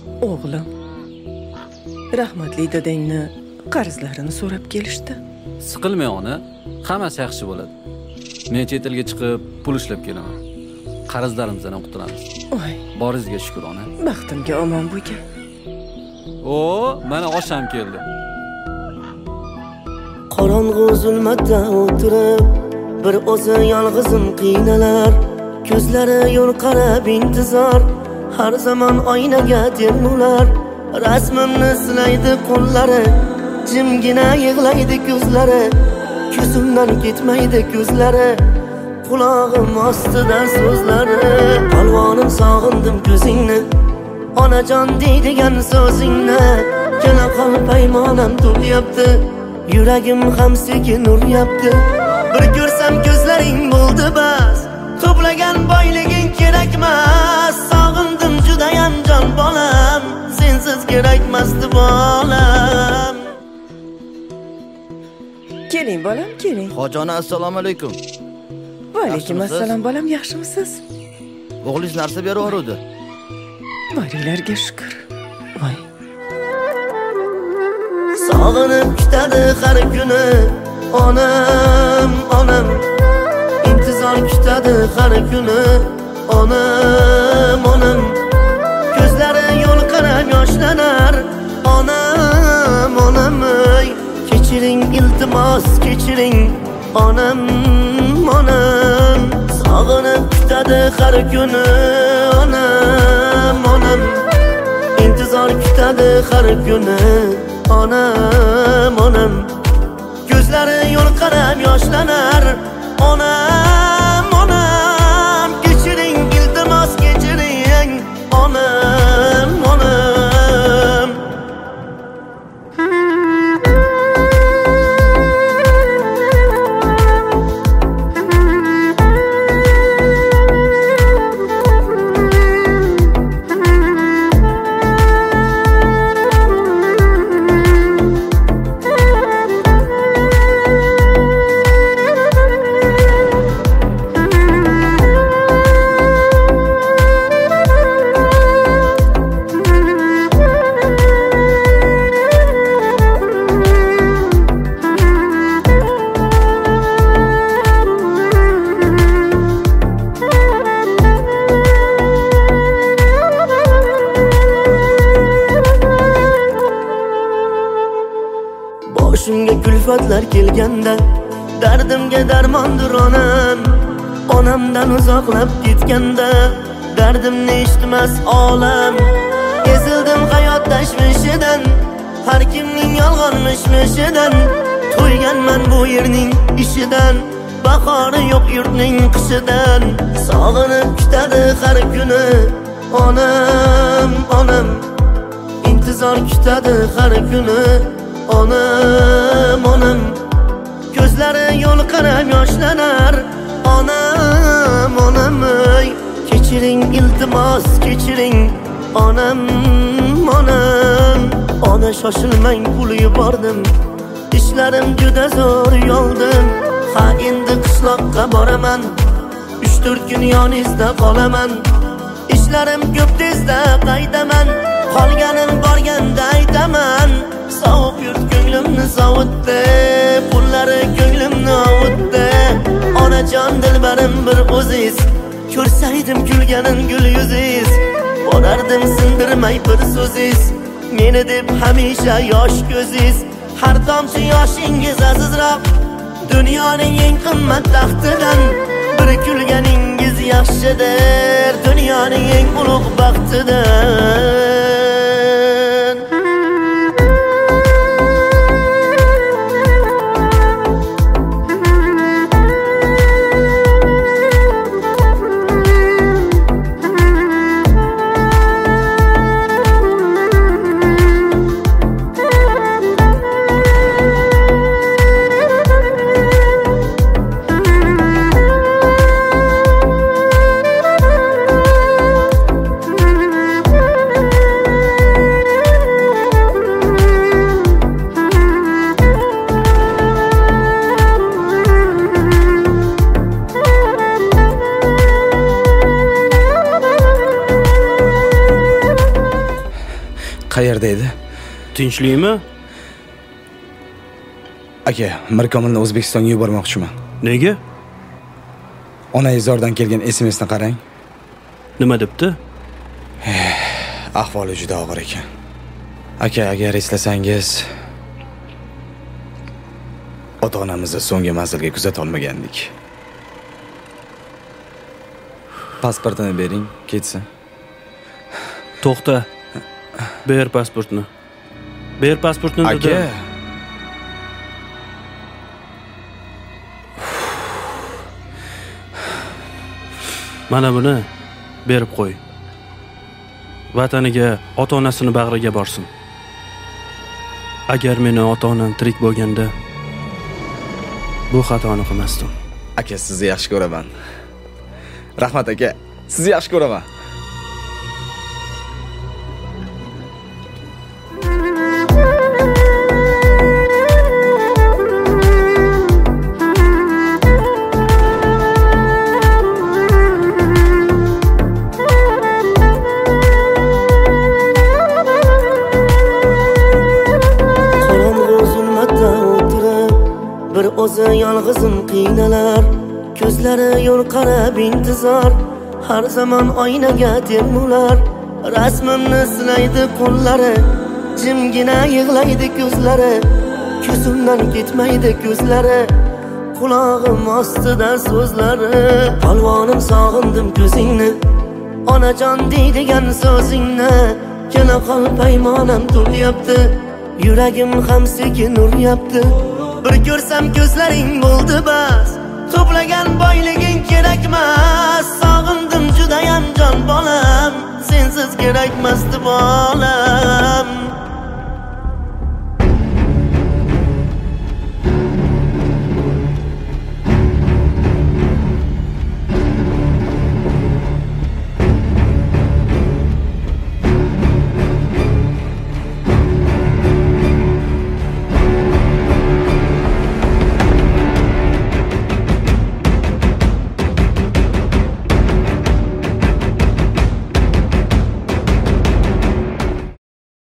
O'g'lim, rahmatli dadangni qarzlarini so'rab kelishdi. Siqilmay ona, hammasi yaxshi bo'ladi. Men chet elga chiqib pul ishlab kelaman. Qarzlarimizdan qutulamiz. Voy, Boringizga shukr ona. baxtimga omon bo'lgan. Mana osham keldi. Qorong'u zulmatda o'tirib, bir o'zi yolg'izim qiynalar. Ko'zlari yo'l qarab intizor, har zamon oynaga termular. Rasmimni silaydi qo'llari, jimgina yig'laydi ko'zlari. Ko'zimdan ketmaydi ko'zlari, qulog'im ostida so'zlari. Palvonim sog'indim ko'zingni, onajon deydigan so'zingni. Kela qol paymonam to'lyapti, yuragim ham sekin uryapti. Bir ko'rsam ko'zlaring bo'ldi bas, to'plagan boyliging kerakmas. Sog'indim judayam jon bolam, sensiz kerakmasdi bolam. Keling bolam, keling. Hojona, assalomu alaykum. Va alaykum assalom bolam, yaxshimisiz? O'g'lingiz narsa beraverdi. Baringlarga shukr. Voy. Sog'inib kutadi har kuni onam, onam. Intizor kutadi har kuni onam, onam. Ko'zlari yo'l qarab yoshlanar onam, onam. Kechiring iltimos, kechiring onam, onam. Sog'inib kutadi har kuni onam, onam. Intizor kutadi har kuni onam, onam. Ko'zlari yo'l qarab yoshlanar onam, onam. Kechiring iltimos, kechiring onam, onam. Boshimga kulfatlar kelganda, dardimga darmondir onam. Onamdan uzoqlab ketganda, dardimni eshitmas olam. Ezildim hayot tashvishidan, har kimning yolg'on mishmishidan. To'yganman bu yerning ishidan, bahori yo'q yurtning qishidan. Sog'inib kutadi har kuni onam, onam. Intizor kutadi har kuni onam, onam. Ko'zlari yo'l qarab yoshlanar onam, onam. Kechiring iltimos, kechiring onam, onam. Ona shoshilmang, pul yubordim, ishlarim juda zo'r yoldim. Ha endi qishloqqa boraman, 3-4 kun yoningizda qolaman. Ishlarim ko'p, tezda qaytaman, qolganim borganda aytaman. Sovuq yurt ko'nglimni sovutdi, pullari ko'nglimni ovutdi. Onajon dilbarim bir o'ziz, ko'rsaydim kulganin gul yuziz. Borardim sindirmay bir so'ziz, meni deb hamisha yosh ko'ziz. Har tomchi yoshingiz azizroq, dunyoning eng qimmat taxtidan. Bir kulganingiz yaxshidir, dunyoning eng ulug' baxtidan. Qayerda edi? Tinchlikmi? Aka, Mirkomilni O'zbekistonga yubormoqchiman. Nega? Onangizdan kelgan SMSni qarang. Nima debdi? Ahvoli juda og'ir ekan. Aka, agar eslasangiz, ota-onamizni so'nggi manzilga kuzata olmagandik. Pasportini bering, ketsin. To'xta. Ber pasportni. Ber pasportni dedi. Aka, mana buni berib qo'y. Vataniga, ota-onasini bag'riga borsin. Agar meni ota-onam tirik bo'lganda bu xatoni qilmasdim. aka, sizni yaxshi ko'raman. Rahmat aka, sizni yaxshi ko'raman. Bir o'zi yolg'izim qiynalar, ko'zlari yo'l qarab intizor, har zamon oynaga termular, rasmimni silaydi qo'llari, jimgina yig'laydi ko'zlari, ko'zimdan ketmaydi ko'zlari, qulog'im ostida so'zlari. Polvonim sog'indim ko'zingni, onajon deydigan so'zingni, kela qol paymonam to'lyapti, yuragim ham sekin uryapti. Bir ko'rsam ko'zlaring bo'ldi bas, to'plagan boyliging kerakmas. Sog'indim judayam jon bolam, sensiz kerakmasdi bolam.